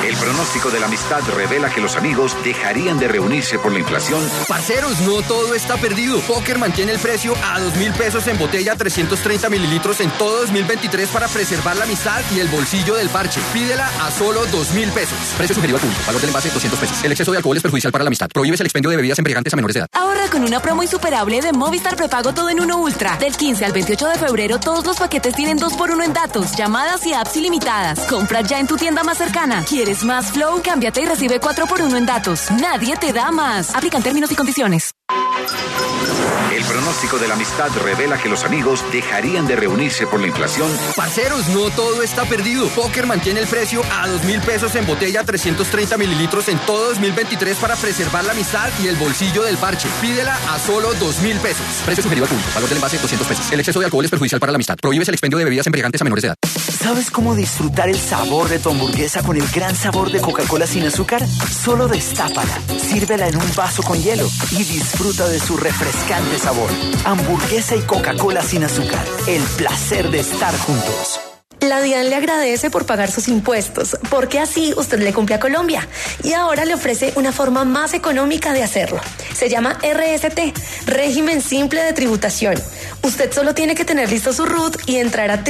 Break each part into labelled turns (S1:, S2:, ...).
S1: El pronóstico de la amistad revela que los amigos dejarían de reunirse por la inflación.
S2: Parceros, no todo está perdido. Póker mantiene el precio a 2.000 pesos en botella 330 mililitros en todo 2023 para preservar la amistad y el bolsillo del parche. Pídela a solo 2.000 pesos. Precio sugerido al público. Valor del envase 200 pesos. El exceso de alcohol es perjudicial para la amistad. Prohíbes el expendio de bebidas embriagantes a menores de edad.
S3: Ahorra con una promo insuperable de Movistar Prepago Todo en Uno Ultra. Del 15 al 28 de febrero, todos los paquetes tienen 2x1 en datos, llamadas y apps ilimitadas. Compra ya en tu tienda más cercana. ¿Quieres más Flow? Cámbiate y recibe 4x1 en datos. Nadie te da más. Aplican términos y condiciones.
S1: El pronóstico de la amistad revela que los amigos dejarían de reunirse por la inflación.
S2: Parceros, no todo está perdido. Póker mantiene el precio a 2.000 pesos en botella 330 mililitros en todo 2023 para preservar la amistad y el bolsillo del parche. Pídela a solo 2.000 pesos. Precio sugerido al público. Valor del envase 200 pesos. El exceso de alcohol es perjudicial para la amistad. Prohíbes el expendio de bebidas embriagantes a menores de edad.
S4: ¿Sabes cómo disfrutar el sabor de tu hamburguesa con el gran sabor de Coca-Cola sin azúcar? Solo destápala, sírvela en un vaso con hielo y disfruta de su refrescante sabor. Hamburguesa y Coca-Cola sin azúcar. El placer de estar juntos.
S5: La DIAN le agradece por pagar sus impuestos, porque así usted le cumple a Colombia. Y ahora le ofrece una forma más económica de hacerlo. Se llama RST, Régimen Simple de Tributación. Usted solo tiene que tener listo su RUT y entrar a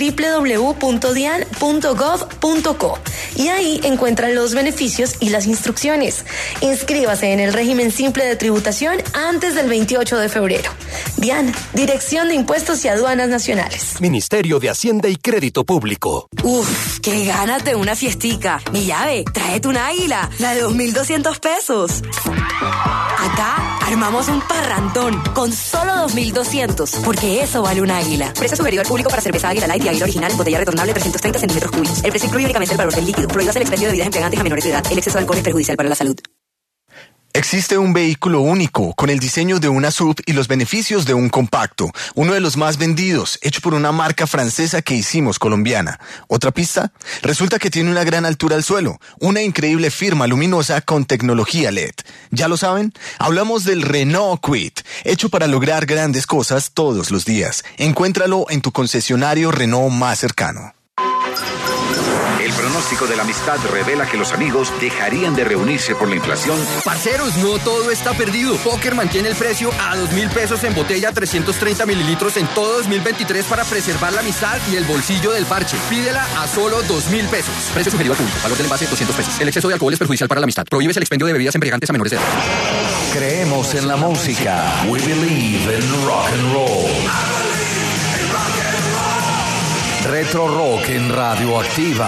S5: www.dian.gov.co. Y ahí encuentra los beneficios y las instrucciones. Inscríbase en el Régimen Simple de Tributación antes del 28 de febrero. DIAN, Dirección de Impuestos y Aduanas Nacionales.
S6: Ministerio de Hacienda y Crédito Público.
S3: Uf, qué ganas de una fiestica. Mi llave, tráete una águila, la de 2.200 pesos. Acá armamos un parrandón con solo 2.200, porque eso vale un águila. Precio sugerido al público para cerveza Águila Light y Águila Original en botella retornable 330 centímetros cúbicos. El precio incluye únicamente el valor del líquido. Prohíbas el expendio de bebidas embriagantes a menores de edad. El exceso de alcohol es perjudicial para la salud.
S7: Existe un vehículo único, con el diseño de una SUV y los beneficios de un compacto. Uno de los más vendidos, hecho por una marca francesa que hicimos colombiana. ¿Otra pista? Resulta que tiene una gran altura al suelo, una increíble firma luminosa con tecnología LED. ¿Ya lo saben? Hablamos del Renault Kwid, hecho para lograr grandes cosas todos los días. Encuéntralo en tu concesionario Renault más cercano.
S1: El pronóstico de la amistad revela que los amigos dejarían de reunirse por la inflación.
S2: Parceros, no todo está perdido. Póker mantiene el precio a 2.000 pesos en botella 330 mililitros en todo 2023 para preservar la amistad y el bolsillo del parche. Pídela a solo 2.000 pesos. Precio sugerido al público. Valor del envase 200 pesos. El exceso de alcohol es perjudicial para la amistad. Prohíbes el expendio de bebidas embriagantes a menores de edad.
S6: Creemos en la música. We believe in rock and roll. Retro Rock en Radioactiva.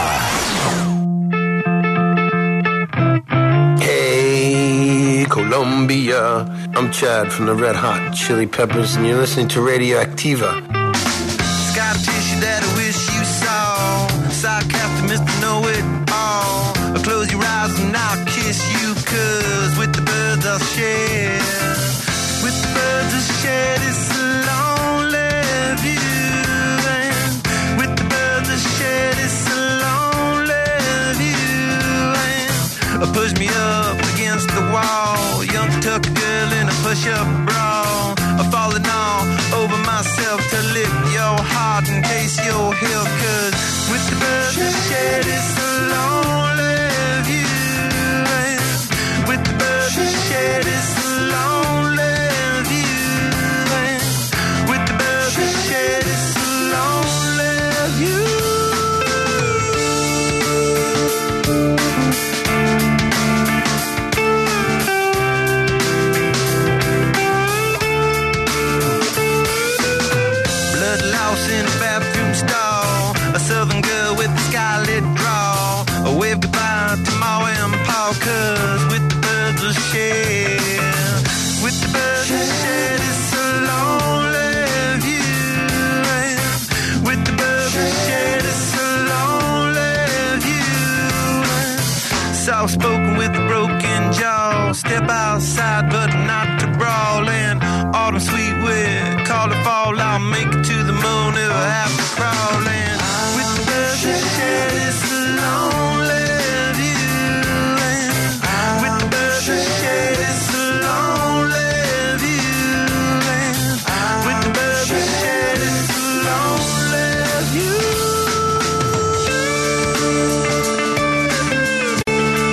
S8: Hey, Colombia. I'm Chad from the Red Hot Chili Peppers, and you're listening to Radioactiva.
S9: Sky tissue that I wish you saw. Sarcastic, Mr. Know-It-All. Close your eyes and I'll kiss you, 'cause with the birds I'll share. With the birds I'll share this lonely view. Shed is a lonely view, and push me up against the wall. Young tuck girl in a push-up bra, falling all over myself to lick your heart in case you're here. 'Cause with the birds the shed is a lonely view, and with the birds the shed is a lonely view, and with the birds the shed is a lonely view. In a bathroom stall, a southern girl with a scarlet draw. A wave goodbye to Ma and Pa, 'cause with the birds will share. With the birds will share this lonely view. With the birds will share this lonely view. Soft spoken with a broken jaw. Step outside but not to brawl. And autumn sweet wind, call it fall. I'll make it to the moon if I have to crawl. And with the birds that share this lonely view. And with the birds that share this lonely view. And with the birds that share this lonely view.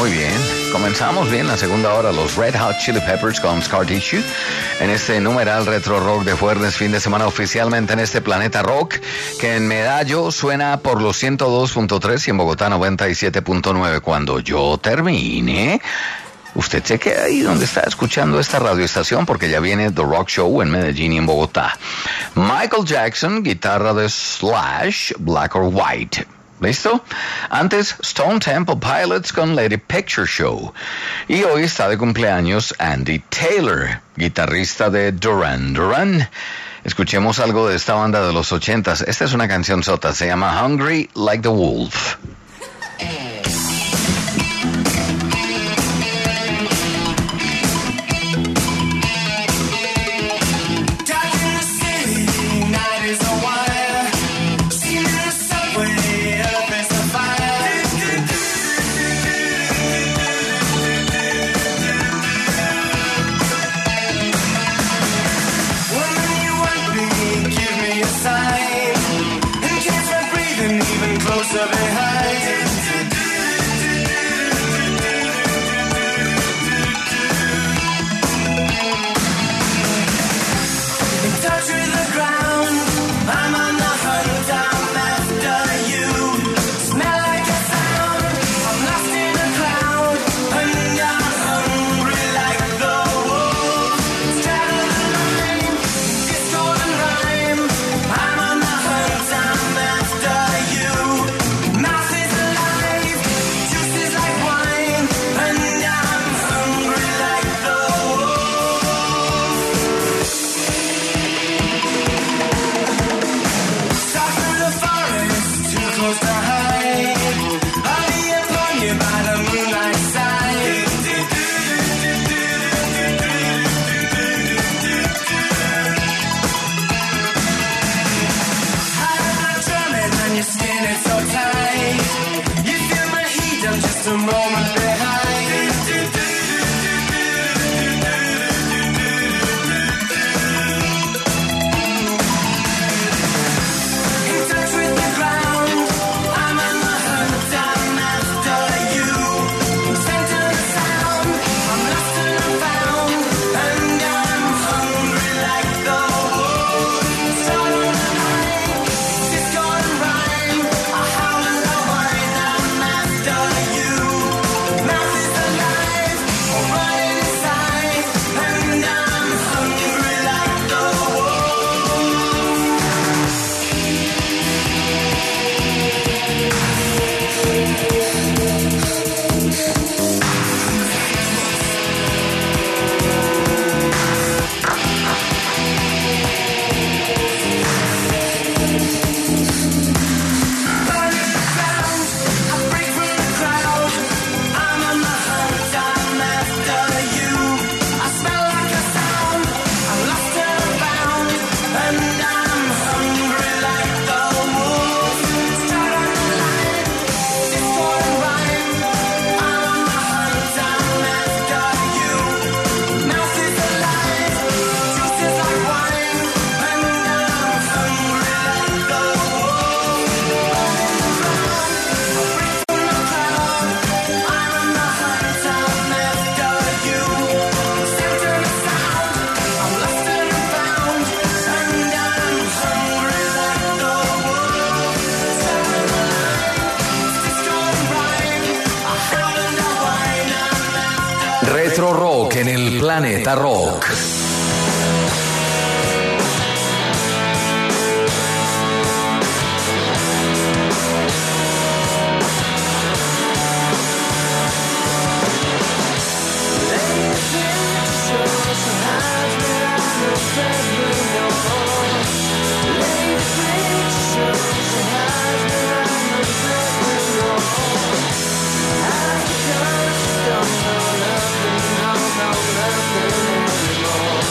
S10: Muy bien, comenzamos bien la segunda hora, los Red Hot Chili Peppers con Scar Tissue, en este numeral retro rock de jueves, fin de semana oficialmente en este planeta rock, que en Medallo suena por los 102.3 y en Bogotá 97.9. Cuando yo termine, usted se queda ahí donde está escuchando esta radioestación, porque ya viene The Rock Show en Medellín y en Bogotá. Michael Jackson, guitarra de Slash, Black or White. ¿Listo? Antes, Stone Temple Pilots con Lady Picture Show. Y hoy está de cumpleaños Andy Taylor, guitarrista de Duran Duran. Escuchemos algo de esta banda de los 80s. Esta es una canción sota, se llama Hungry Like the Wolf.
S6: Retro Rock en el Planeta Rock.
S9: Don't know nothing anymore.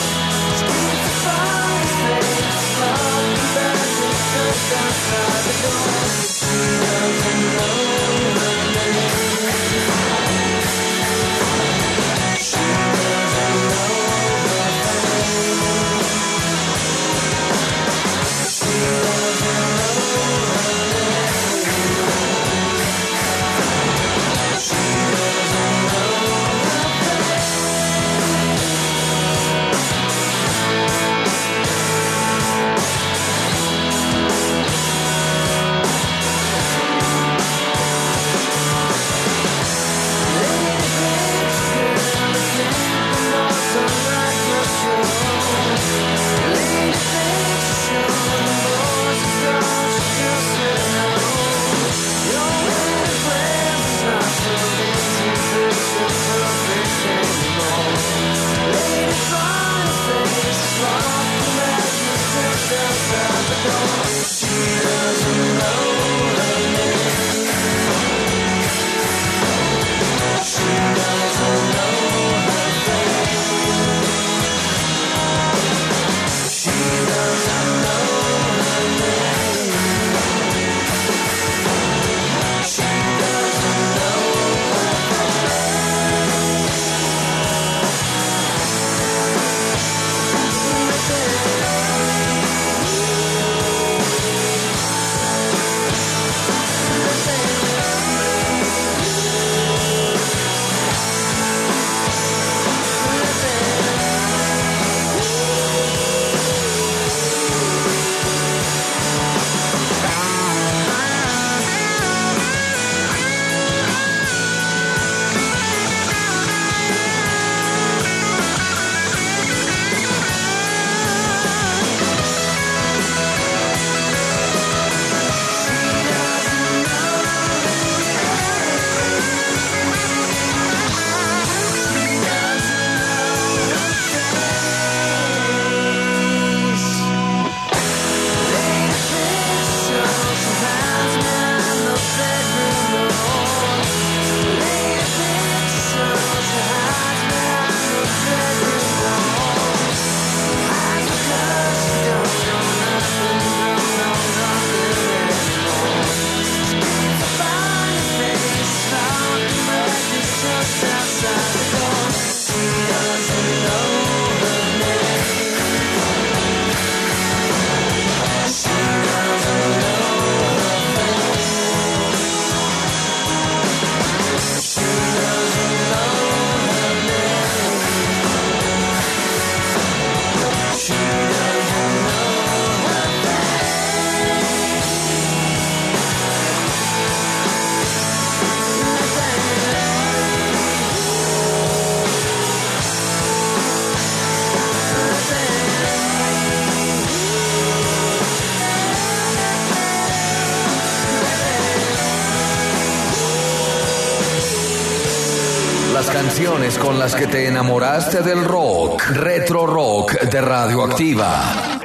S6: las canciones con las que te enamoraste del rock. Retro Rock de Radioactiva.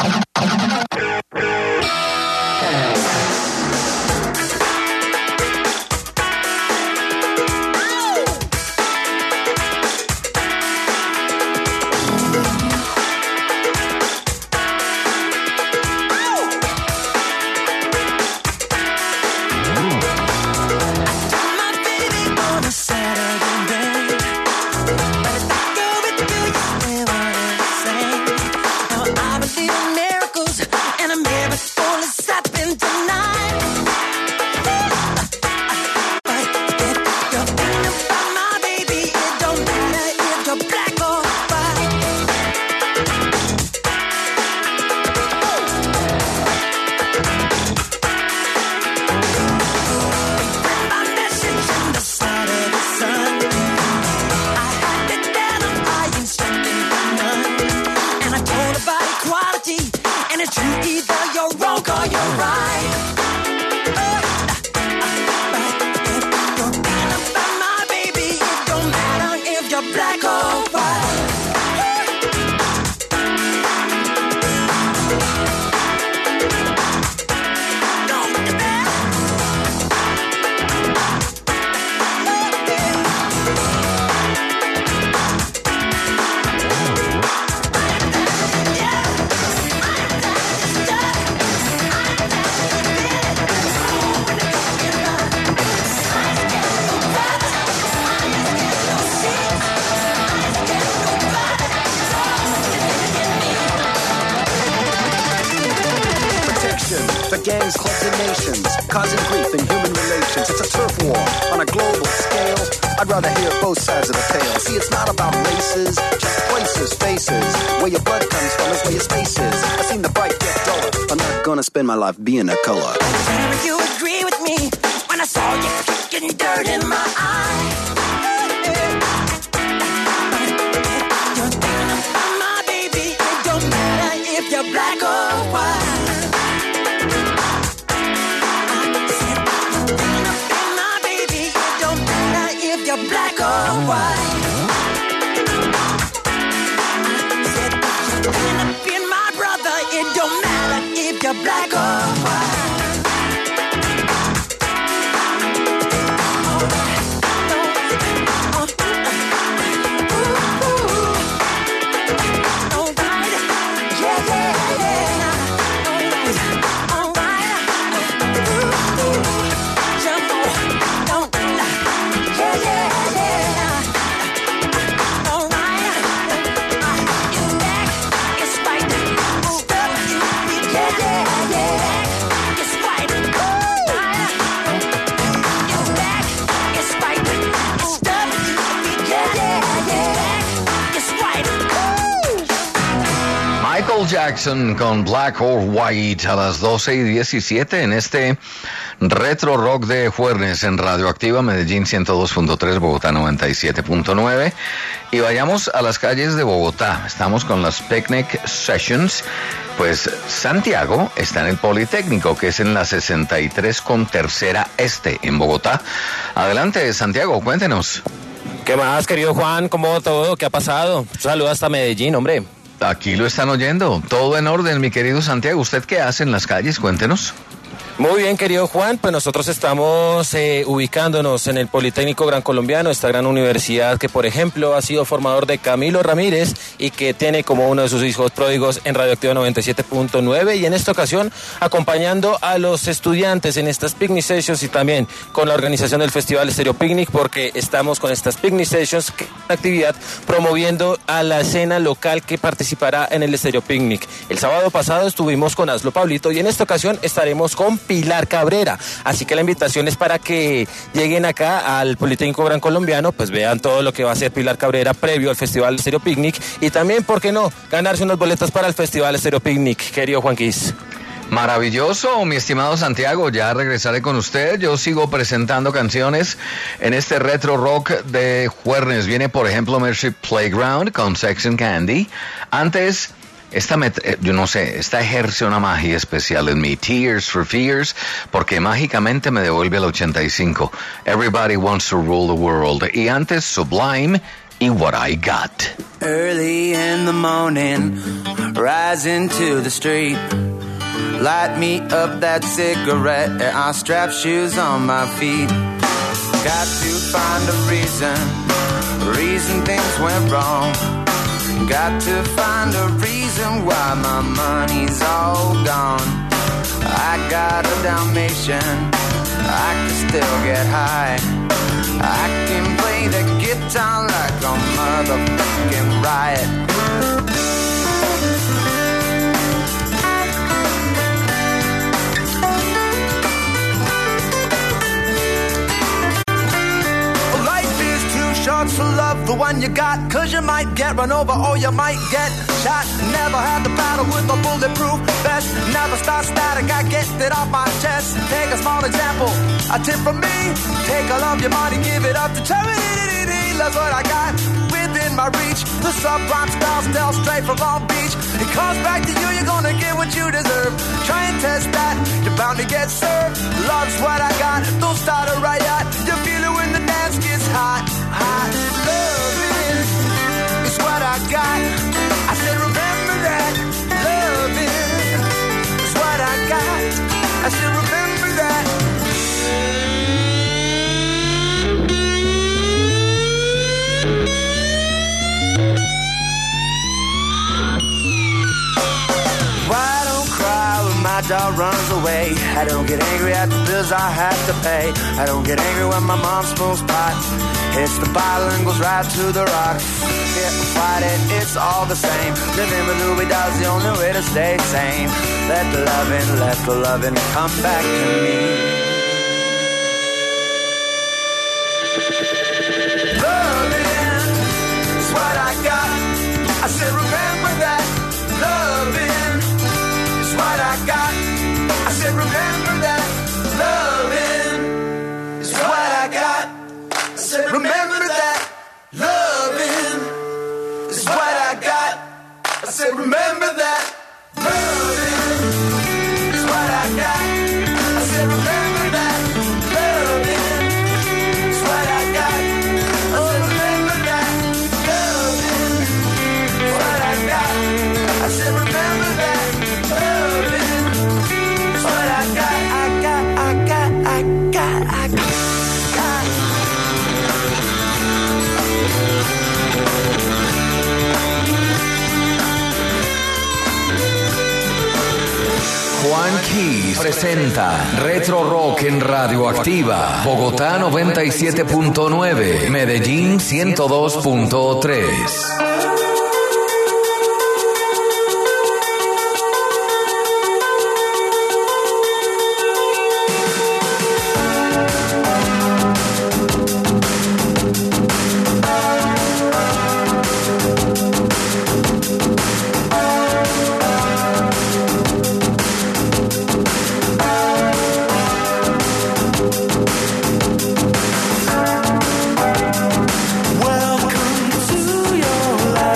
S11: Gangs, clubs, and nations, causing grief in human relations. It's a turf war on a global scale. I'd rather hear both sides of the tale. See, it's not about races, just places, faces. Where your blood comes from is where your space is. I've seen the fight get duller. I'm not gonna spend my life being a color.
S12: Would you agree with me when I saw you kicking dirt in my eye? You're thinking about my baby. It don't matter if you're black or white. Black or white. I said, you're being my brother. It don't matter if you're black or white.
S10: Michael Jackson con Black or White a las 12:17 en este Retro Rock de Jueves en Radioactiva, Medellín 102.3, Bogotá 97.9. Y vayamos a las calles de Bogotá. Estamos con las Picnic Sessions. Pues Santiago está en el Politécnico, que es en la 63 con Tercera Este en Bogotá. Adelante, Santiago, cuéntenos.
S13: ¿Qué más, querido Juan? ¿Cómo va todo? ¿Qué ha pasado? Saludos hasta Medellín, hombre.
S10: Aquí lo están oyendo. Todo en orden, mi querido Santiago. ¿Usted qué hace en las calles? Cuéntenos.
S13: Muy bien, querido Juan, pues nosotros estamos ubicándonos en el Politécnico Gran Colombiano, esta gran universidad que, por ejemplo, ha sido formador de Camilo Ramírez y que tiene como uno de sus hijos pródigos en Radioactiva 97.9, y en esta ocasión acompañando a los estudiantes en estas Picnic Sessions y también con la organización del Festival Estéreo Picnic, porque estamos con estas Picnic Sessions, que es una actividad promoviendo a la escena local que participará en el Estéreo Picnic. El sábado pasado estuvimos con Hazlo Pablito y en esta ocasión estaremos con Pilar Cabrera, así que la invitación es para que lleguen acá al Politécnico Gran Colombiano, pues vean todo lo que va a hacer Pilar Cabrera previo al Festival Estéreo Picnic y también, ¿por qué no?, ganarse unas boletas para el Festival Estéreo Picnic, querido Juanquis.
S10: Maravilloso, mi estimado Santiago, ya regresaré con usted. Yo sigo presentando canciones en este Retro Rock de Jueves. Viene, por ejemplo, Mercy Playground con Sex and Candy. Antes, yo no sé, esta ejerce una magia especial en mí. Tears for Fears, porque mágicamente me devuelve al 85. Everybody Wants to Rule the World. Y antes Sublime y What I Got.
S9: Early in the morning, rising to the street. Light me up that cigarette, and I'll strap shoes on my feet. Got to find a reason things went wrong. Got to find a reason why my money's all gone. I got a Dalmatian, I can still get high. I can play the guitar like a motherfucking riot. Short to love the one you got, 'cause you might get run over or you might get shot. Never had the battle with a bulletproof vest. Never start static, I get it off my chest. Take a small example, a tip from me. Take all of your money, give it up to charity. That's what I got within my reach. The subprime style still straight from Long Beach. It comes back to you, you're gonna get what you deserve. Try and test that, you're bound to get served. Love's what I got, don't start a riot. You feel it when the dance gets hot. Loving is what I got. I said remember that. Loving is what I got. I said remember that. Why don't cry when my dog runs away? I don't get angry at the bills I have to pay. I don't get angry when my mom smokes pot. Hits the bottle and goes right to the rocks. Get fight it, it's all the same. Living with Louis Dog's the only way to stay sane. Let the loving come back to me. Loving is what I got. I said remember that. Loving is what I got. I said remember that. Loving is what I got. I said remember that. Loving is what I got. I said remember that. Loving is what I got. I said remember that. Loving is what I got. I said remember that. Loving is what I got. I said remember that. Loving is what I got. I got.
S6: Juan Keys presenta Retro Rock en Radioactiva, Bogotá 97.9, Medellín 102.3.
S9: Welcome to your life.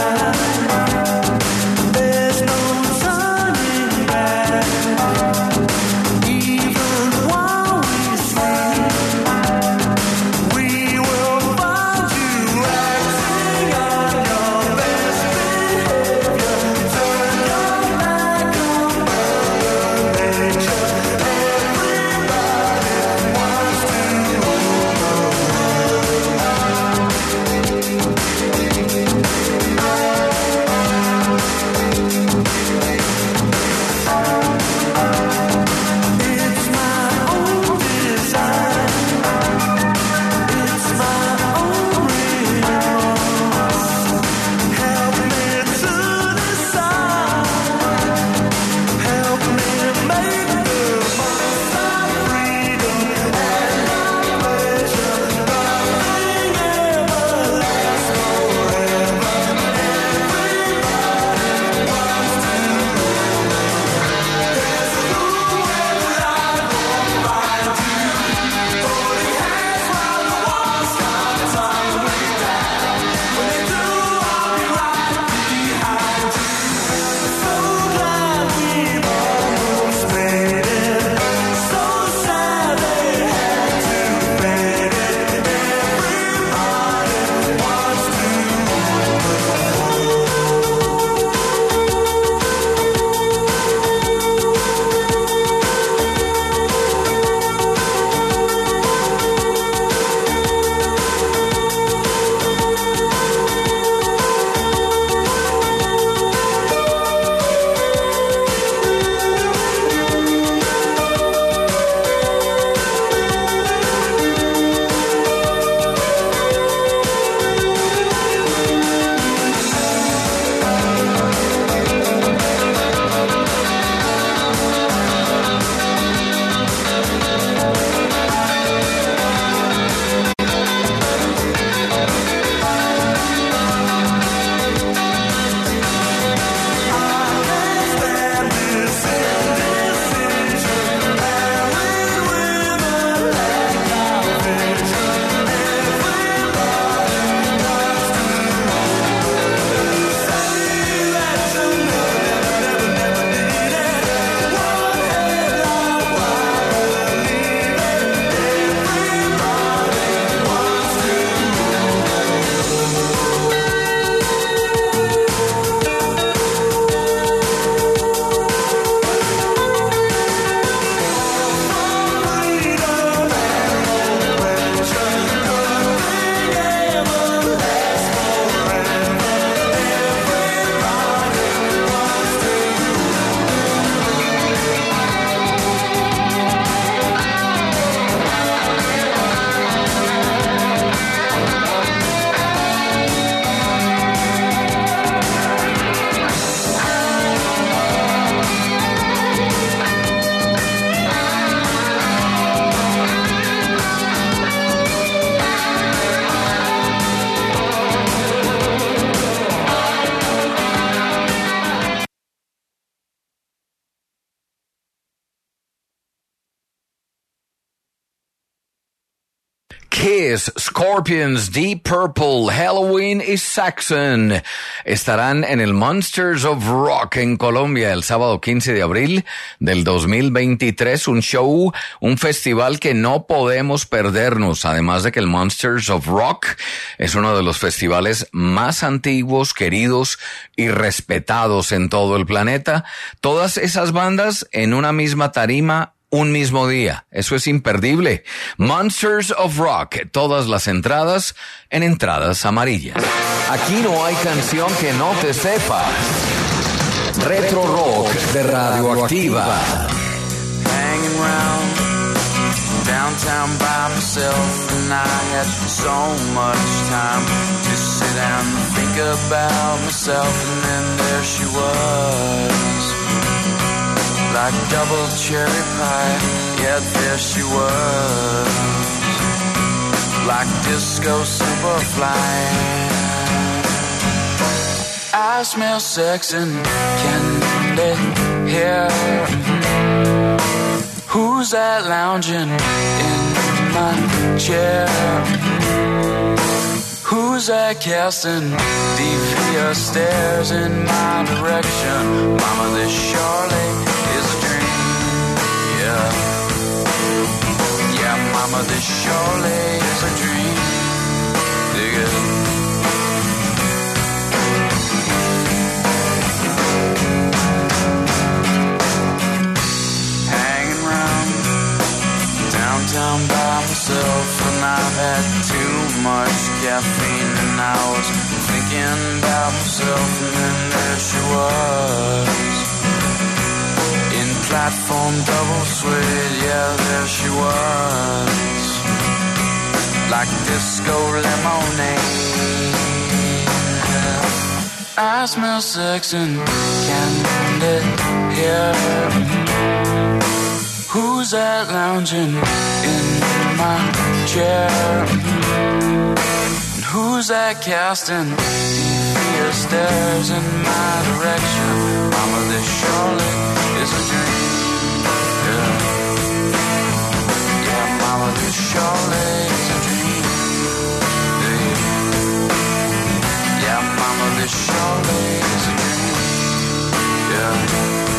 S6: Kiss, Scorpions, Deep Purple, Halloween y Saxon estarán en el Monsters of Rock en Colombia el sábado 15 de abril del 2023. Un show, un festival que no podemos perdernos. Además de que el Monsters of Rock es uno de los festivales más antiguos, queridos y respetados en todo el planeta. Todas esas bandas en una misma tarima, un mismo día. Eso es imperdible. Monsters of Rock. Todas las entradas en Entradas Amarillas. Aquí no hay canción que no te sepas. Retro Rock de Radioactiva.
S9: Hanging round downtown by myself, and I had so much time to sit down and think about myself, and then there she was. Like double cherry pie, yeah, there she was. Like disco superfly. I smell sex and candy here. Who's that lounging in my chair? Who's that casting devious stares in my direction? Mama, this surely mama, this surely is a dream. Dig it. Hanging around downtown by myself, and I've had too much caffeine, and I was thinking about myself, and then there she was. Platform double suede, yeah, there she was. Like disco lemonade. I smell sex and candy here. Who's that lounging in my chair? And who's that casting devious stares in my direction? Mama, this surely is a dream. This surely is a dream. Yeah, mama, this surely is a dream. Yeah.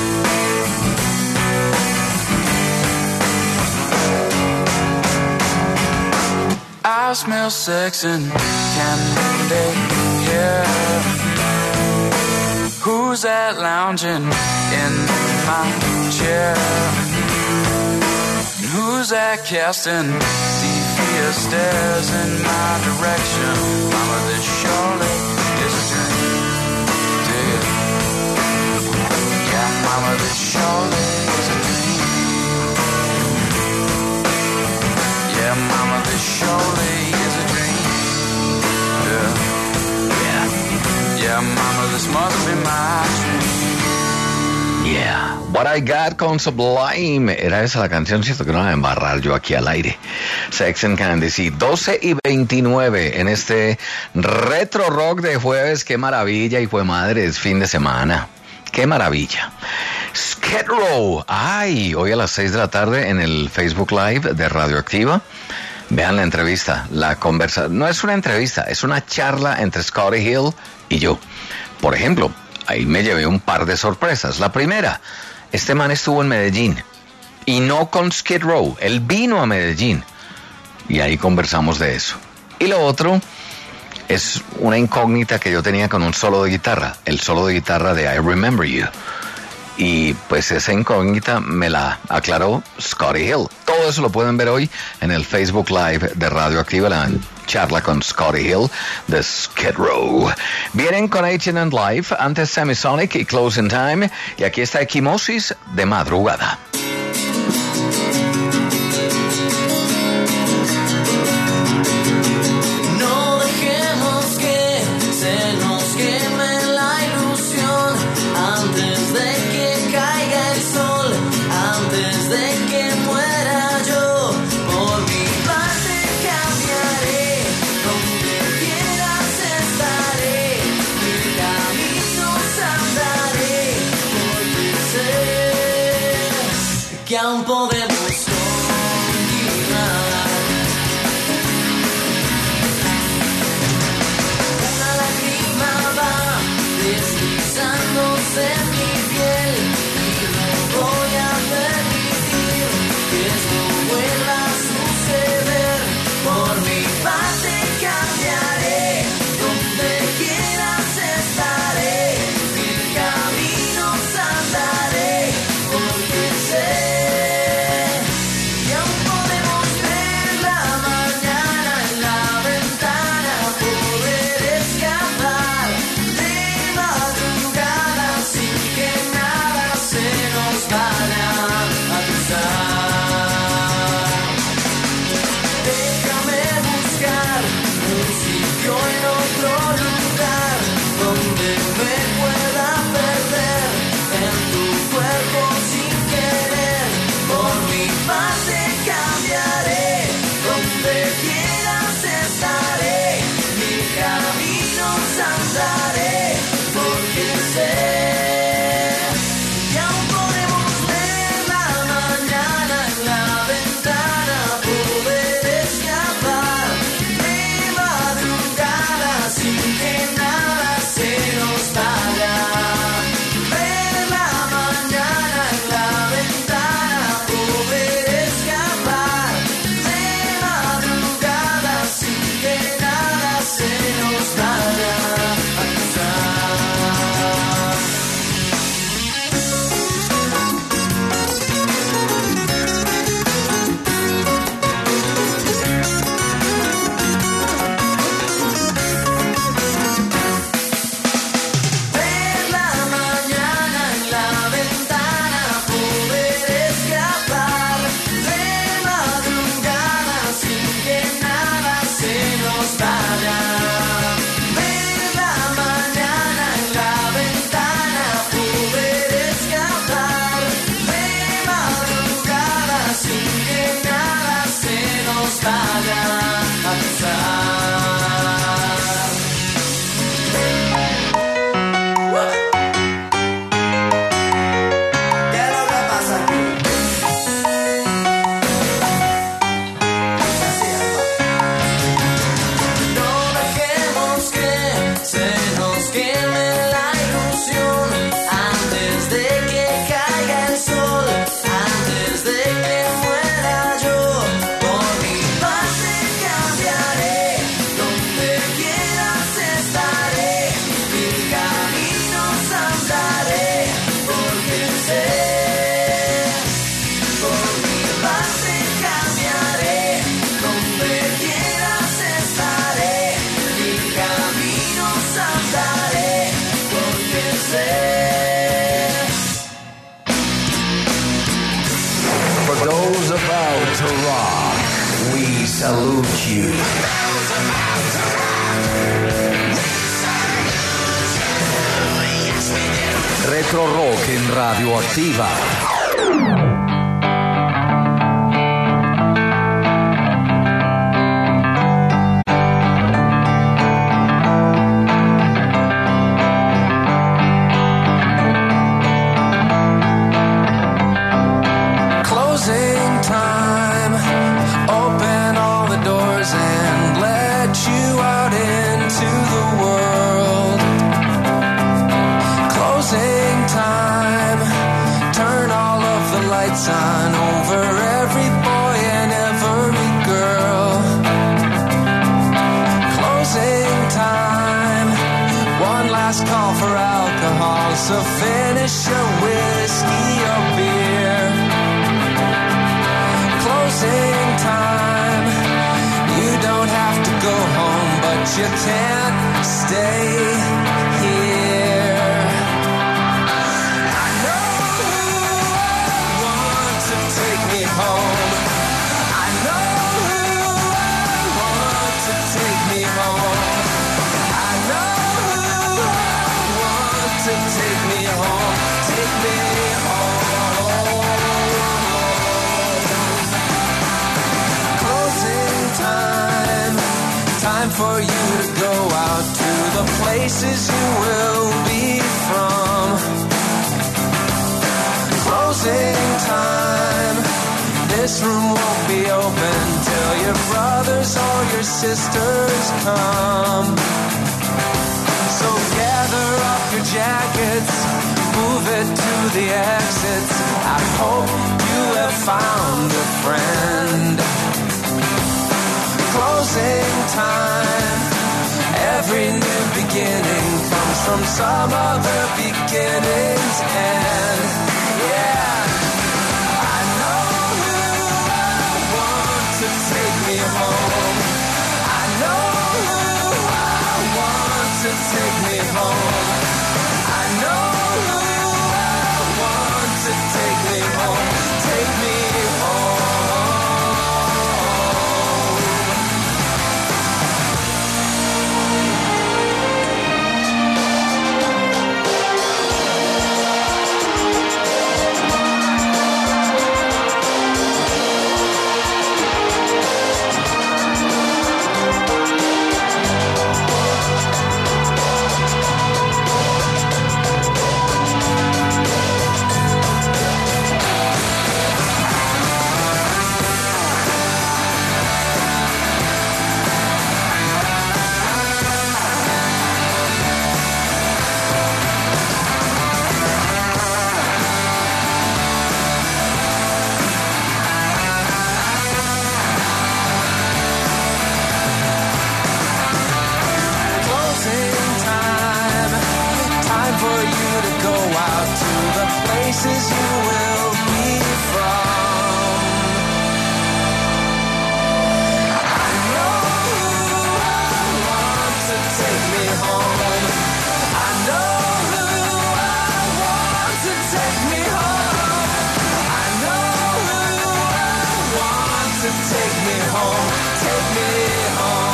S9: I smell sex and candy here. Who's that lounging in my chair? Who's that casting devious stares in my direction? Mama, this surely is a dream. Dig it. Yeah, mama, this surely is a dream. Yeah, mama, this surely is a dream. Yeah. Yeah, mama, this must be my dream.
S10: Yeah, What I Got con Sublime. Era esa la canción, cierto que no la voy a embarrar yo aquí al aire. Sex and Candy, sí, 12:29 en este retro rock de jueves. Qué maravilla, y fue madre, es fin de semana. Qué maravilla. Skid Row. Ay, hoy a las 6 de la tarde en el Facebook Live de Radioactiva. Vean la entrevista, la conversa. No es una entrevista, es una charla entre Scotty Hill y yo. Por ejemplo, ahí me llevé un par de sorpresas. La primera, este man estuvo en Medellín y no con Skid Row. Él vino a Medellín y ahí conversamos de eso. Y lo otro es una incógnita que yo tenía con un solo de guitarra, el solo de guitarra de I Remember You. Y pues esa incógnita me la aclaró Scotty Hill. Todo eso lo pueden ver hoy en el Facebook Live de Radioactiva, la charla con Scotty Hill de Skid Row. Vienen con H&M Live, antes Semisonic y Closing Time, y aquí está Equimosis de madrugada.
S12: Que aún podemos continuar. en mi piel y no voy a permitir que esto vuelva a suceder. Por mi parte cambiaré, donde quieras estaré, mil caminos andaré, porque sé que aún podemos ver la mañana en la ventana, poder escapar de madrugada sin que nada se nos vaya a cruzar. Déjame buscar un sitio en otro lugar donde me pueda perder en tu cuerpo sin querer. Por mi parte cambiaré, donde quieras estaré, mil caminos andaré, porque sé que aún podemos ver la mañana en la ventana, poder escapar de madrugada sin que nada se nos vaya. Ver la mañana en la ventana, poder escapar de madrugada sin que nada se nos vaya a cruzar. Ver la mañana en la ventana, poder escapar de madrugada sin que nada se nos vaya. Ver la mañana en la ventana, poder escapar de madrugada sin que nada se nos vaya a cruzar. ¿Qué es lo que pasa aquí? No dejemos que se nos queme la ilusión antes de que caiga el sol, antes de que muera yo. Por mi parte cambiaré, donde quieras estaré, mil caminos andaré, porque sé. Por mi parte cambiaré, donde quieras estaré, mil caminos andaré, porque sé.
S10: For those about to rock, we salute you.
S6: Retro Rock en Radioactiva.
S12: Closing time, open all the doors and let you out into the world. Closing time, turn all of the lights on over every boy and every girl. Closing time, one last call for alcohol, so finish your whiskey or beer. Closing time, you don't have to go home, but you can't stay here. I know who I want to take me home. I know who I want to take me home. I know who I want to take me home. Take me home. Closing time, time for you to go out to the places you will be from. Closing time, this room won't be open till your brothers or your sisters come. So gather up your jackets, move it to the exits. I hope you have found a friend. Closing time. Every new beginning comes from some other beginning's end. Yeah, I know who I want to take me home. I know who I want to take me home. I know who I want to take me home. Take me home. Places you will be from. I know who I want to take me home. I know who I want to take me home. I know who I want to take me home. Take me home.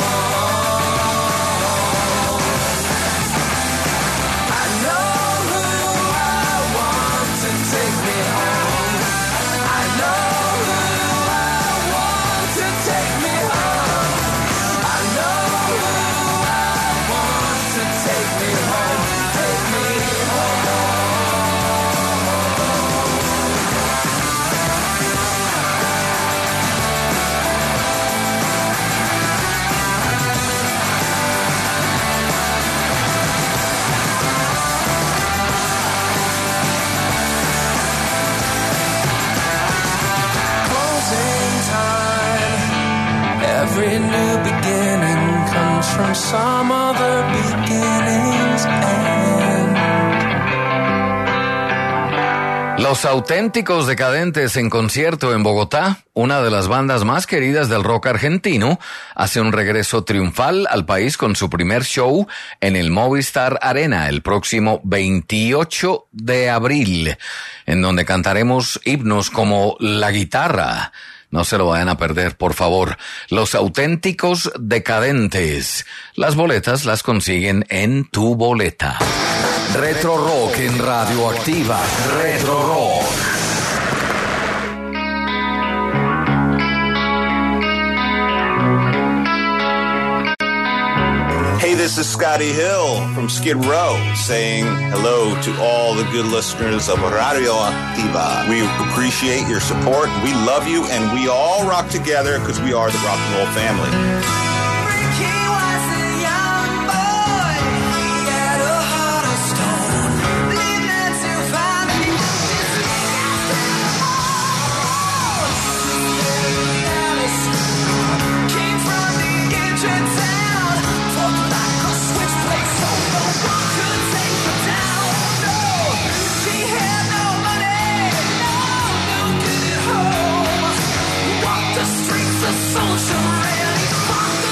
S12: I know who I want to take me home. I know who I want to take me home. I know who I want to take me home. Take me home. Closing time. Every new beginning comes from some other beginning's end.
S6: Los Auténticos Decadentes en concierto en Bogotá, una de las bandas más queridas del rock argentino, hace un regreso triunfal al país con su primer show en el Movistar Arena el próximo 28 de abril, en donde cantaremos himnos como La Guitarra. No se lo vayan a perder, por favor. Los Auténticos Decadentes. Las boletas las consiguen en Tu Boleta.
S2: Retro Rock en Radioactiva. Retro Rock.
S14: Hey, this is Scotty Hill from Skid Row saying hello to all the good listeners of Radioactiva. We appreciate your support. We love you, and we all rock together because we are the rock and roll family.
S12: Social really fucked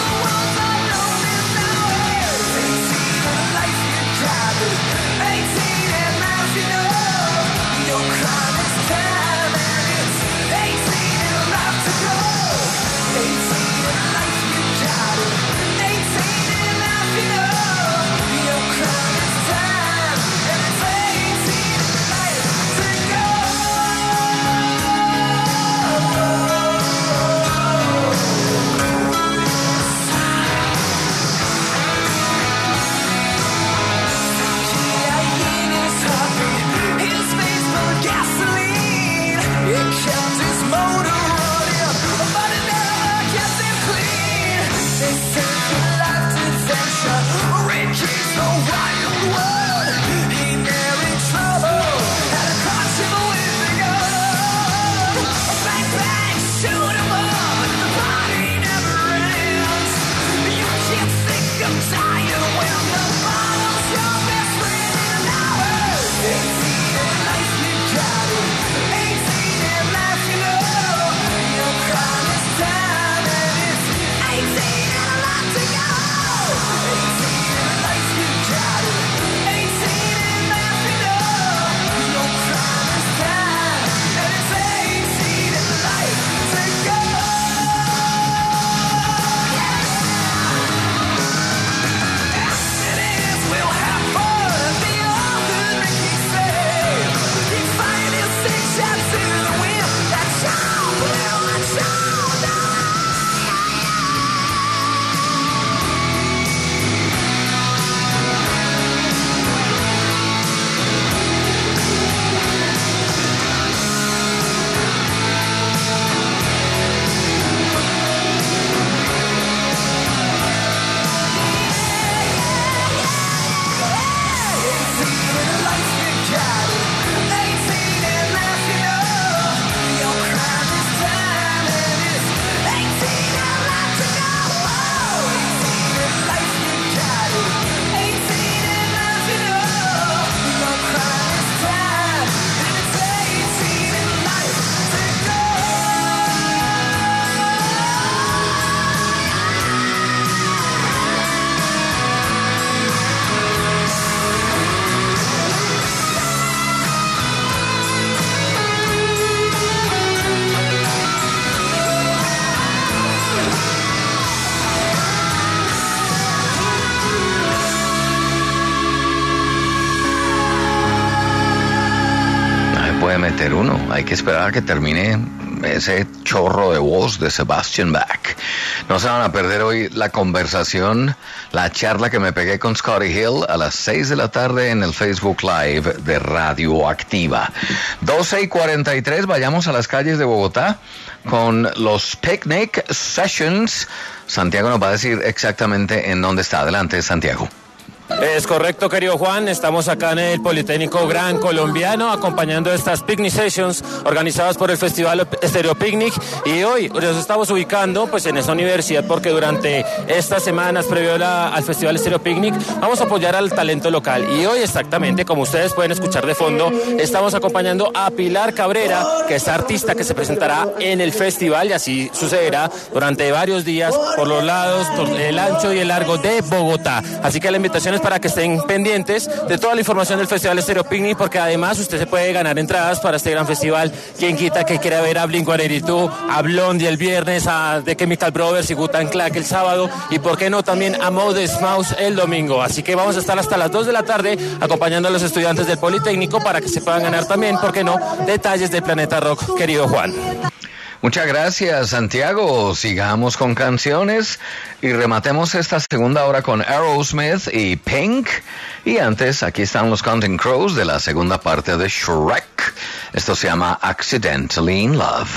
S10: meter uno. Hay que esperar a que termine ese chorro de voz de Sebastian Bach. No se van a perder hoy la conversación, la charla que me pegué con Scotty Hill a las 6 de la tarde en el Facebook Live de Radioactiva. 12:43, vayamos a las calles de Bogotá con los Picnic Sessions. Santiago nos va a decir exactamente en dónde está. Adelante, Santiago.
S13: Es correcto, querido Juan, estamos acá en el Politécnico Gran Colombiano acompañando estas Picnic Sessions organizadas por el Festival Estéreo Picnic, y hoy nos estamos ubicando pues en esa universidad porque durante estas semanas previo al Festival Estéreo Picnic vamos a apoyar al talento local, y hoy exactamente, como ustedes pueden escuchar de fondo, estamos acompañando a Pilar Cabrera, que es artista que se presentará en el festival, y así sucederá durante varios días por los lados, por el ancho y el largo de Bogotá. Así que la invitación es para que estén pendientes de toda la información del Festival Estéreo Picnic, porque además usted se puede ganar entradas para este gran festival. Quien quita que quiera ver a Blink-182, a Blondie el viernes, a The Chemical Brothers y Wu-Tang Clan el sábado, y por qué no también a Modest Mouse el domingo. Así que vamos a estar hasta las 2 de la tarde acompañando a los estudiantes del Politécnico para que se puedan ganar también, por qué no, detalles del Planeta Rock, querido Juan.
S10: Muchas gracias, Santiago. Sigamos con canciones y rematemos esta segunda hora con Aerosmith y Pink. Y antes, aquí están los Counting Crows de la segunda parte de Shrek. Esto se llama Accidentally in Love.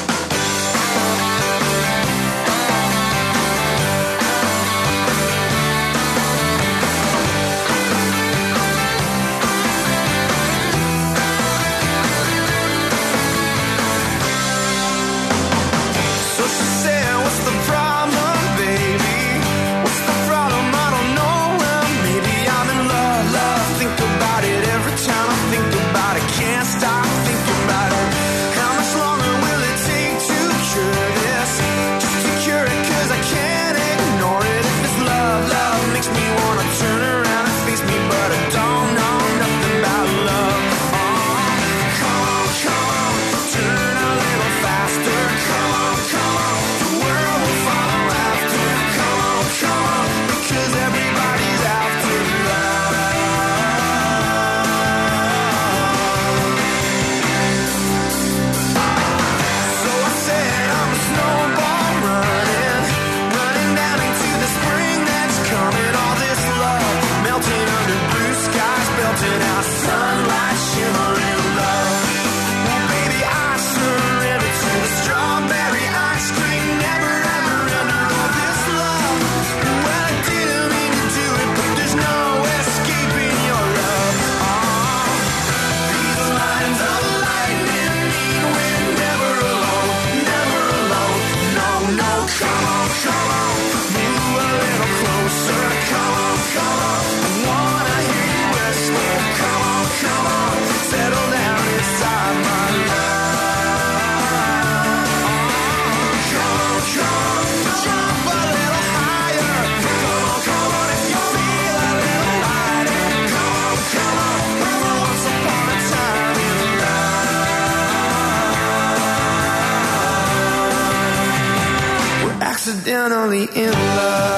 S12: Accidentally in love.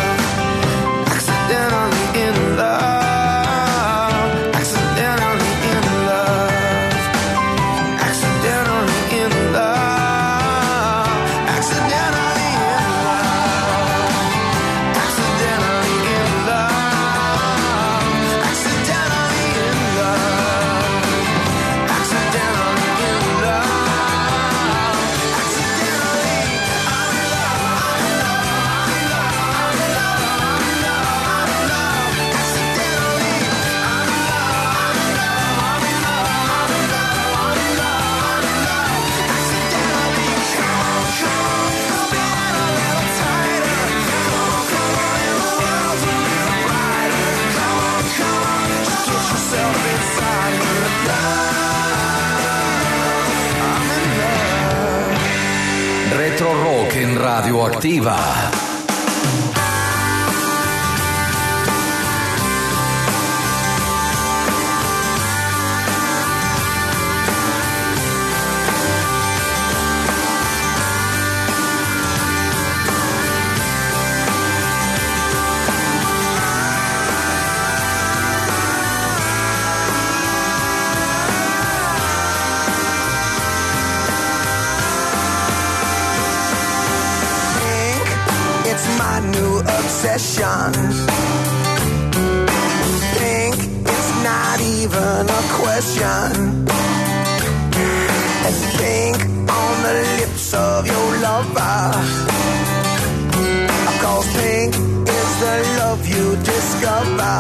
S12: Accidentally in love. Accidentally in love. Accidentally in love. Accidentally in love. Accidentally in love. Accidentally in love. Accidentally in love.
S6: Retro Rock en Radioactiva.
S12: obsessions. Pink is not even a question. And pink on the lips of your lover. Cause pink is the love you discover.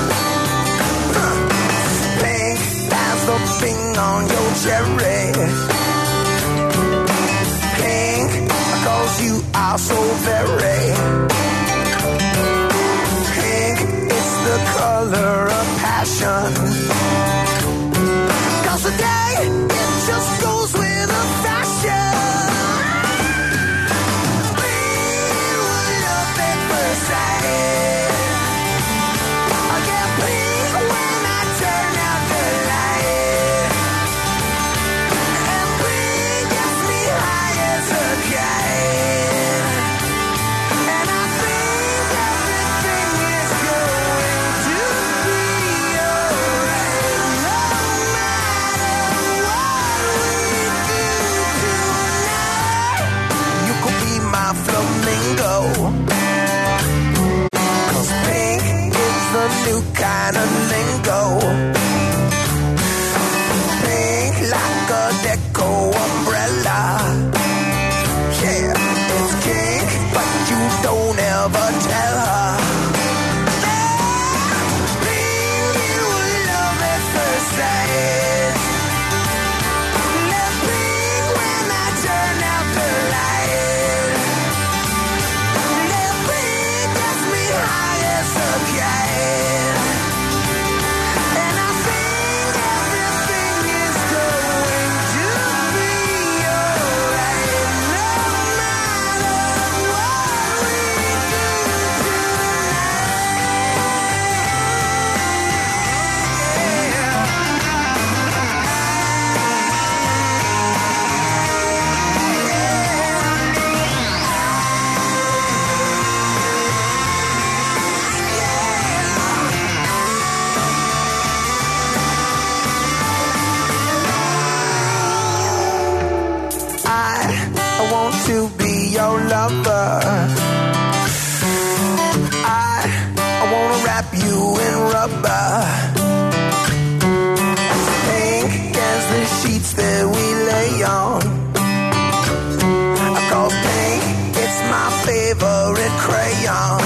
S12: Pink as the thing on your cherry. Pink cause you are so very. Pink is the color of passion. Cause today it just goes with the fashion. New kind of lingo. Pink like a deco umbrella. Yeah, it's pink, but you don't ever tell her. Pink, you love at first sight. Love pink when I turn out the light. Love pink gets me high as a kite. To be your lover. I wanna wrap you in rubber. Pink as the sheets that we lay on. Cause pink, it's my favorite crayon.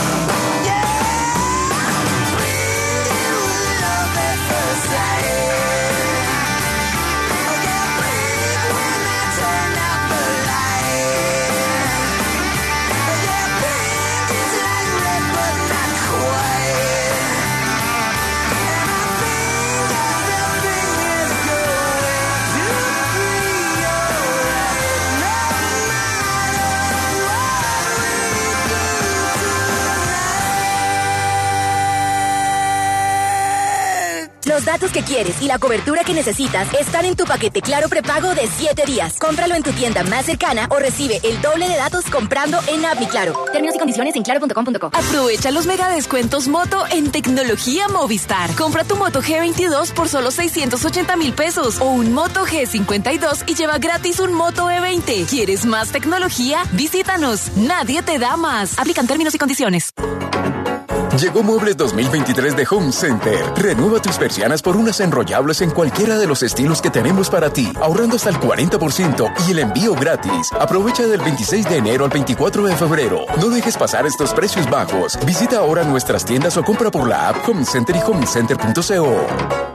S15: Los datos que quieres y la cobertura que necesitas están en tu paquete Claro prepago de 7 días. Cómpralo en tu tienda más cercana o recibe el doble de datos comprando en App Mi Claro. Términos y condiciones en claro.com.co.
S16: Aprovecha los mega descuentos Moto en Tecnología Movistar. Compra tu Moto G22 por solo 680,000 pesos o un Moto G52 y lleva gratis un Moto E20. ¿Quieres más tecnología? Visítanos. Nadie te da más. Aplican términos y condiciones.
S17: Llegó Muebles 2023 de Home Center. Renueva tus persianas por unas enrollables en cualquiera de los estilos que tenemos para ti, ahorrando hasta el 40% y el envío gratis. Aprovecha del 26 de enero al 24 de febrero. No dejes pasar estos precios bajos. Visita ahora nuestras tiendas o compra por la app Home Center y homecenter.co.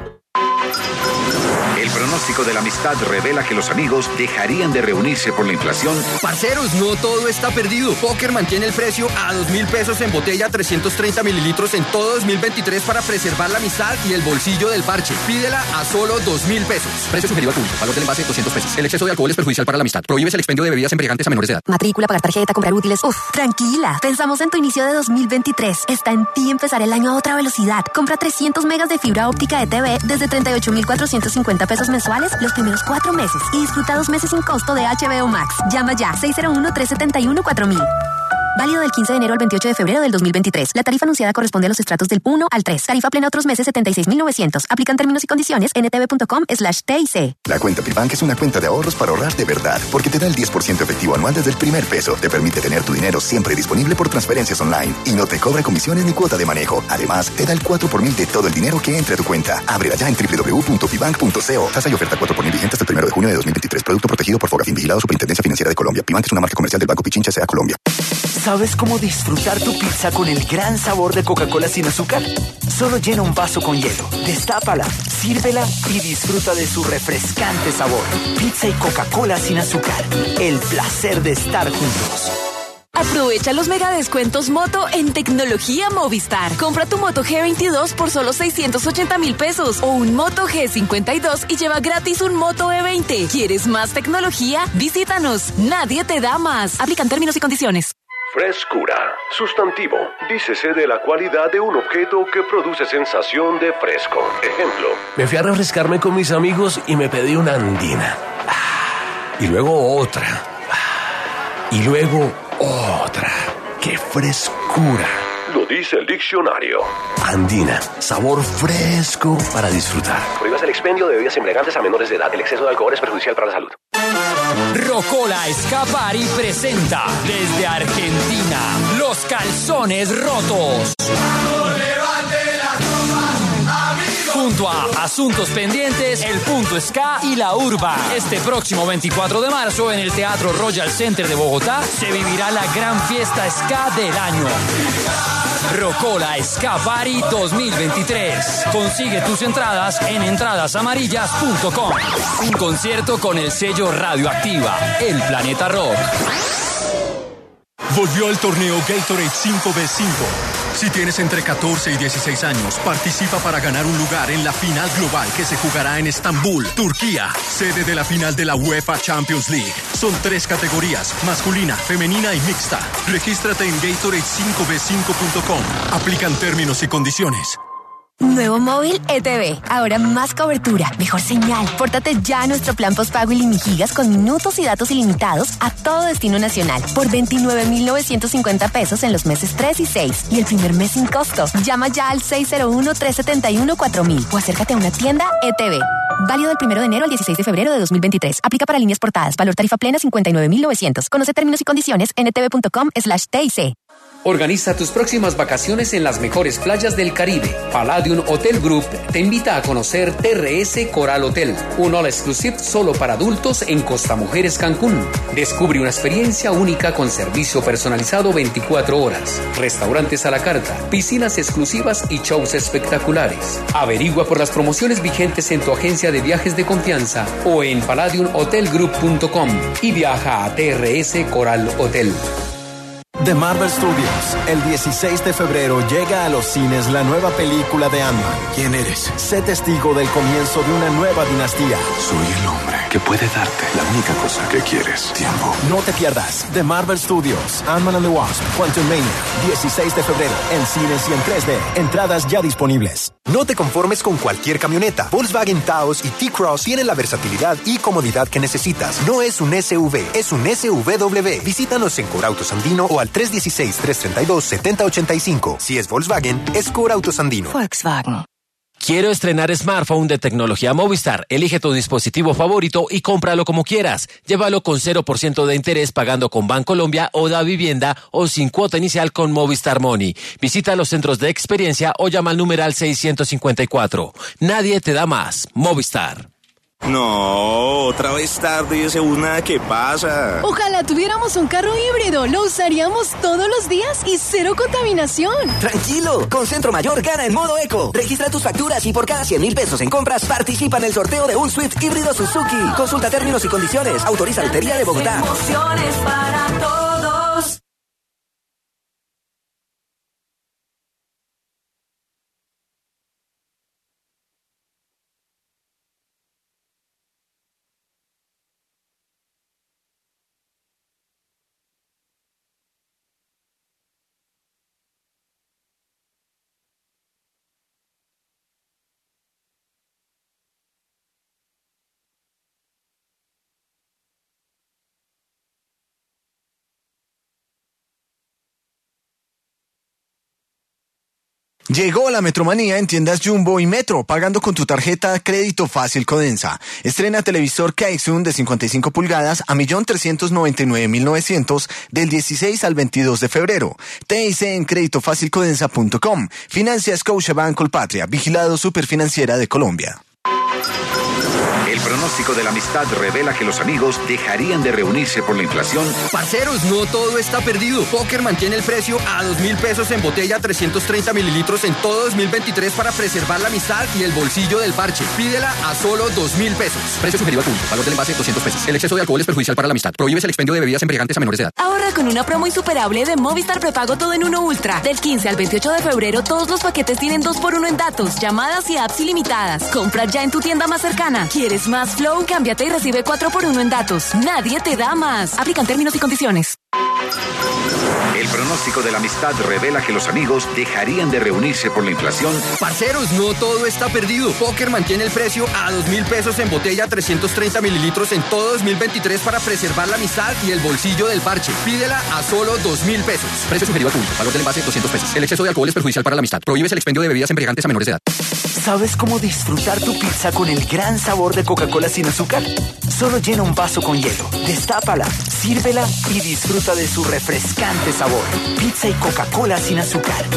S1: El pronóstico de la amistad revela que los amigos dejarían de reunirse por la inflación.
S2: Parceros, no todo está perdido. Póker mantiene el precio a 2,000 pesos en botella 330 mililitros en todo 2023 para preservar la amistad y el bolsillo del parche. Pídela a solo 2,000 pesos. Precio sugerido al público. Valor del envase 200 pesos. El exceso de alcohol es perjudicial para la amistad. Prohíbes el expendio de bebidas embriagantes a menores de edad.
S18: Matrícula, pagar tarjeta, comprar útiles. Tranquila. Pensamos en tu inicio de 2023. Está en ti empezar el año a otra velocidad. Compra 300 megas de fibra óptica de TV desde 38,450 pesos mensuales los primeros 4 meses y disfruta 2 meses sin costo de HBO Max. Llama ya 601-371-4000. Válido del 15 de enero al 28 de febrero del 2023. La tarifa anunciada corresponde a los estratos del 1 al 3. Tarifa plena otros meses 76.900. Aplican términos y condiciones en ntb.com/TIC.
S19: La cuenta Pibank es una cuenta de ahorros para ahorrar de verdad, porque te da el 10% efectivo anual desde el primer peso. Te permite tener tu dinero siempre disponible por transferencias online y no te cobra comisiones ni cuota de manejo. Además, te da el 4 por mil de todo el dinero que entre a tu cuenta. Ábrela ya en www.pibank.co. Tasa y oferta 4 por mil vigente hasta el 1 de junio de 2023. Producto protegido por Fogafín, vigilado Superintendencia Financiera de Colombia. Pibank es una marca comercial del Banco Pichincha S.A. Colombia.
S4: ¿Sabes cómo disfrutar tu pizza con el gran sabor de Coca-Cola sin azúcar? Solo llena un vaso con hielo, destápala, sírvela y disfruta de su refrescante sabor. Pizza y Coca-Cola sin azúcar. El placer de estar juntos.
S16: Aprovecha los mega descuentos Moto en tecnología Movistar. Compra tu Moto G22 por solo 680.000 pesos o un Moto G52 y lleva gratis un Moto E20. ¿Quieres más tecnología? Visítanos. Nadie te da más. Aplican términos y condiciones.
S20: Frescura. Sustantivo. Dícese de la cualidad de un objeto que produce sensación de fresco. Ejemplo.
S8: Me fui a refrescarme con mis amigos y me pedí una andina. Y luego otra. Y luego otra. ¡Qué frescura!
S20: Lo dice el diccionario.
S8: Andina. Sabor fresco para disfrutar.
S20: Prohíbas el expendio de bebidas embriagantes a menores de edad. El exceso de alcohol es perjudicial para la salud.
S21: Rocola Escapari presenta desde Argentina Los Calzones Rotos. Junto a Asuntos Pendientes, El Punto Ska y La Urba. Este próximo 24 de marzo en el Teatro Royal Center de Bogotá se vivirá la gran fiesta ska del año. Rocola Ska Party 2023. Consigue tus entradas en entradasamarillas.com. Un concierto con el sello Radioactiva, El Planeta Rock.
S22: Volvió el torneo Gatorade 5x5. Si tienes entre 14 y 16 años, participa para ganar un lugar en la final global que se jugará en Estambul, Turquía, sede de la final de la UEFA Champions League. Son 3 categorías, masculina, femenina y mixta. Regístrate en Gatorade5b5.com. Aplican términos y condiciones.
S18: Nuevo móvil ETV. Ahora más cobertura, mejor señal. Pórtate ya a nuestro plan postpago Ilimigigas con minutos y datos ilimitados a todo destino nacional por 29.950 pesos en los meses 3 y 6 y el primer mes sin costo. Llama ya al 601-371-4000 o acércate a una tienda ETV. Válido del 1 de enero al 16 de febrero de 2023. Aplica para líneas portadas. Valor tarifa plena 59.900. Conoce términos y condiciones en etv.com/TIC.
S23: Organiza tus próximas vacaciones en las mejores playas del Caribe. Palladium Hotel Group te invita a conocer TRS Coral Hotel, un all exclusive solo para adultos en Costa Mujeres, Cancún. Descubre una experiencia única con servicio personalizado 24 horas, restaurantes a la carta, piscinas exclusivas y shows espectaculares. Averigua por las promociones vigentes en tu agencia de viajes de confianza o en palladiumhotelgroup.com y viaja a TRS Coral Hotel.
S24: De Marvel Studios, el 16 de febrero llega a los cines la nueva película de Ant-Man.
S25: ¿Quién eres?
S24: Sé testigo del comienzo de una nueva dinastía.
S25: Soy el hombre que puede darte la única cosa que quieres, tiempo.
S24: No te pierdas The Marvel Studios, Ant-Man and the Wasp, Quantumania, 16 de febrero, en cines y en 3D. Entradas ya disponibles.
S26: No te conformes con cualquier camioneta. Volkswagen Taos y T-Cross tienen la versatilidad y comodidad que necesitas. No es un SUV, es un SUVW. Visítanos en Corautos Andino o al 316-332-7085. Si es Volkswagen, es Corautos Andino.
S18: Volkswagen.
S13: Quiero estrenar smartphone de tecnología Movistar. Elige tu dispositivo favorito y cómpralo como quieras. Llévalo con 0% de interés pagando con Bancolombia o Da Vivienda o sin cuota inicial con Movistar Money. Visita los centros de experiencia o llama al numeral 654. Nadie te da más. Movistar.
S27: No, otra vez tarde y ese bus nada que pasa.
S28: Ojalá tuviéramos un carro híbrido, lo usaríamos todos los días y cero contaminación.
S29: Tranquilo, con Centro Mayor gana en modo eco. Registra tus facturas y por cada 100.000 pesos en compras participa en el sorteo de un Swift híbrido Suzuki. Consulta términos y condiciones. Autoriza Lotería de Bogotá.
S12: Emociones para todos.
S3: Llegó la Metromanía en tiendas Jumbo y Metro, pagando con tu tarjeta Crédito Fácil Codensa. Estrena televisor Kaizun de 55 pulgadas a 1.399.900 del 16 al 22 de febrero. TIC en creditofacilcodensa.com. Financia Scotiabank Colpatria, vigilado Superfinanciera de Colombia.
S1: El pronóstico de la amistad revela que los amigos dejarían de reunirse por la inflación.
S2: Parceros, no todo está perdido. Póker mantiene el precio a 2.000 pesos en botella 330 mililitros en todo 2023 para preservar la amistad y el bolsillo del parche. Pídela a solo 2.000 pesos. Precio sugerido al público. Valor del envase 200 pesos. El exceso de alcohol es perjudicial para la amistad. Prohíbes el expendio de bebidas embriagantes a menores de edad.
S16: Ahorra con una promo insuperable de Movistar Prepago Todo en Uno Ultra. Del 15 al 28 de febrero, todos los paquetes tienen 2x1 en datos, llamadas y apps ilimitadas. Compra ya en tu tienda más cercana. ¿Quieres más Flow? Cámbiate y recibe 4x1 en datos. Nadie te da más. Aplican términos y condiciones.
S1: El pronóstico de la amistad revela que los amigos dejarían de reunirse por la inflación.
S2: Parceros, no todo está perdido. Póker mantiene el precio a 2.000 pesos en botella 330 mililitros en todo 2023 para preservar la amistad y el bolsillo del parche. Pídela a solo 2.000 pesos. Precio sugerido al público. Valor del envase 200 pesos. El exceso de alcohol es perjudicial para la amistad. Prohíbes el expendio de bebidas embriagantes a menores de edad.
S4: ¿Sabes cómo disfrutar tu pizza con el gran sabor de Coca-Cola sin azúcar? Solo llena un vaso con hielo, destápala, sírvela y disfruta de su refrescante sabor. Pizza y Coca-Cola sin azúcar.